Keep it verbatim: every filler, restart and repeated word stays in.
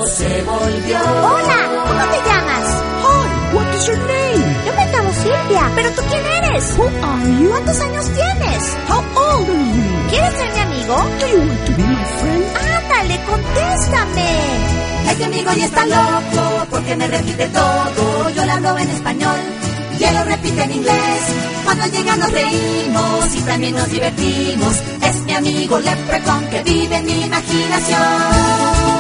loco se volvió. Hola, ¿cómo te llamas? Hi, what is your name? Yo me llamo Silvia. ¿Pero tú quién eres? Who are you? ¿Cuántos años tienes? How old are you? ¿Quieres ser mi amigo? Do you want to be my friend? Ándale, contéstame. Este amigo ya está loco porque me repite todo. Yo le hablo en español y él lo repite en inglés. Cuando llega nos reímos y también nos divertimos. Es mi amigo Leprechaun que vive en mi imaginación.